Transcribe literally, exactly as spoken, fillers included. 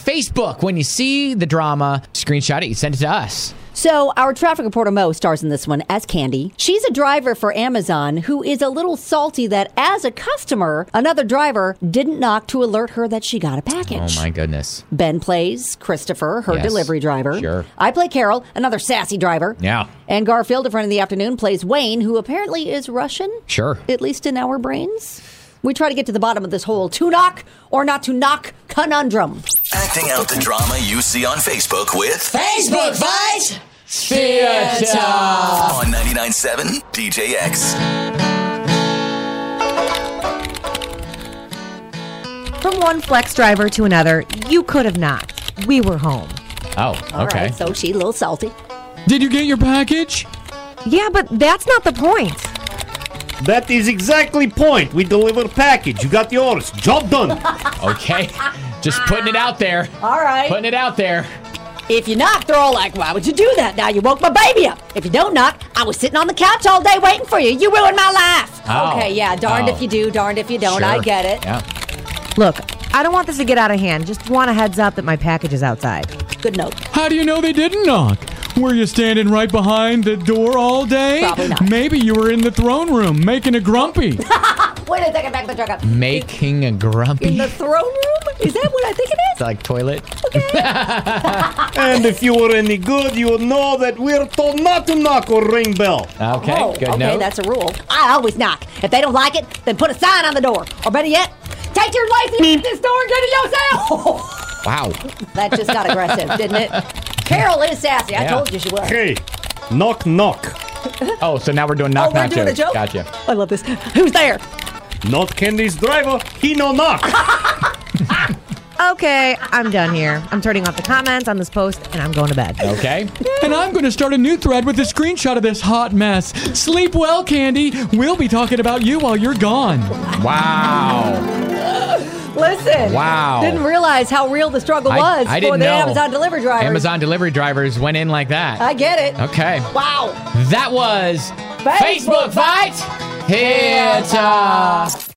Facebook. When you see the drama, screenshot it. You send it to us. So our traffic reporter Mo stars in this one as Candy. She's a driver for Amazon who is a little salty that as a customer, another driver didn't knock to alert her that she got a package. Oh, my goodness. Ben plays Christopher, her Yes, delivery driver. sure. I play Carol, another sassy driver. Yeah. And Garfield, a friend of the afternoon, plays Wayne, who apparently is Russian. Sure. At least in our brains. We try to get to the bottom of this whole to knock or not to knock conundrum. Acting out the drama you see on Facebook with Facebook Fight Theater on ninety-nine point seven D J X. From one flex driver to another, you could have knocked. We were home. Oh, All okay. right, so she's a little salty. Did you get your package? Yeah, but that's not the point. That is exactly point. We deliver package. You got the orders. Job done. Okay. Just putting it out there. All right. Putting it out there. If you knock, they're all like, why would you do that? Now you woke my baby up. If you don't knock, I was sitting on the couch all day waiting for you. You ruined my life. Oh. Okay, yeah, darned Oh. if you do, darned if you don't. Sure. I get it. Yeah. Look, I don't want this to get out of hand. Just want a heads up that my package is outside. Good note. How do you know they didn't knock? Were you standing right behind the door all day? Probably not. Maybe you were in the throne room making a grumpy. Wait a second, back the truck up. Making a grumpy. In the throne room? Is that what I think it It's like toilet. And if you were any good, you would know that we're told not to knock or ring bell. Okay, Oh, good okay, note. that's a rule. I always knock. If they don't like it, then put a sign on the door. Or better yet, take your lazy at this door and get it yourself. Wow. That just got aggressive, didn't it? Carol is sassy. I Yeah. told you she was. Hey, knock, knock. Oh, so now we're doing knock Oh, we're knock doing a jokes. joke? Gotcha. I love this. Who's there? Not Candy's driver. He no knock. Okay, I'm done here. I'm turning off the comments on this post, and I'm going to bed. Okay. And I'm going to start a new thread with a screenshot of this hot mess. Sleep well, Candy. We'll be talking about you while you're gone. Wow. Listen. Wow. Didn't realize how real the struggle I- was I for didn't the know. Amazon delivery drivers. Amazon delivery drivers went in like that. I get it. Okay. Wow. That was Facebook Facebook Fight Theater.